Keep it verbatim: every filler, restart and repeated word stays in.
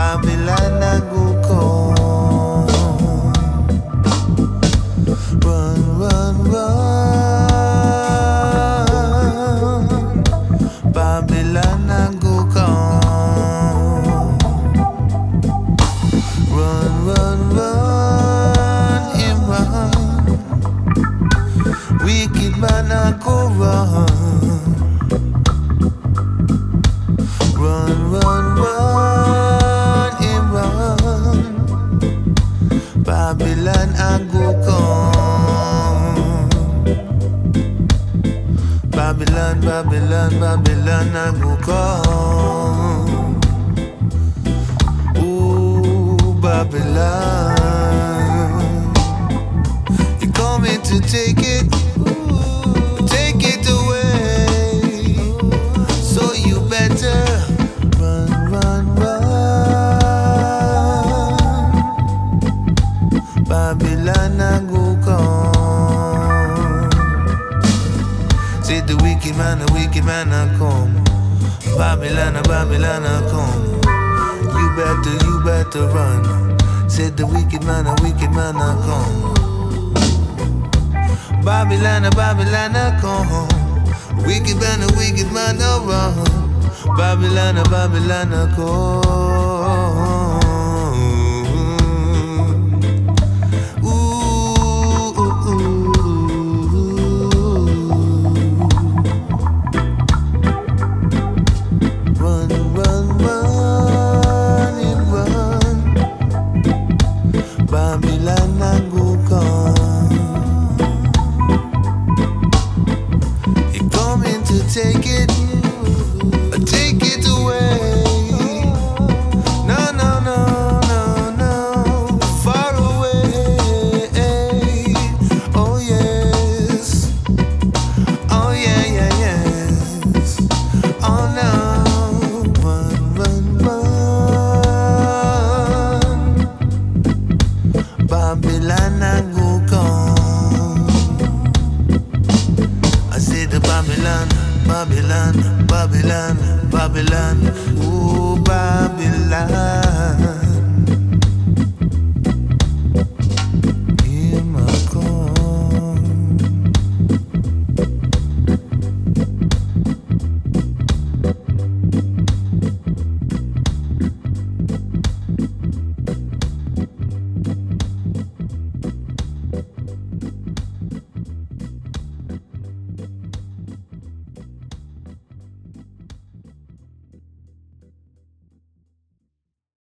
Babylon I go come. Run, run, run. Babylon I go come. Run, run, run, him run. Wicked man I go run. Run, run, run, him run. Babylon I go come. Babylon, Babylon, Babylon I go come. Ooh, Babylon, you're coming to take it, take it away. So you better run, run, run. Babylon I go come. Say the wicked man, the wicked man I come. Babylon, Babylon I come. You better, you better run. Say the wicked man, the wicked man I come. Babylon, Babylon I come. Wicked man, the wicked man I run. Babylon, Babylon I come. Babylon I go come. He coming to take it, take it away. No, no, no, no, no, far away. Oh yes, oh yeah, yeah, yes. Oh no, run, run, run. Babylon I go come. I say the Babylon, Babylon, Babylon, Babylon, ooh Babylon.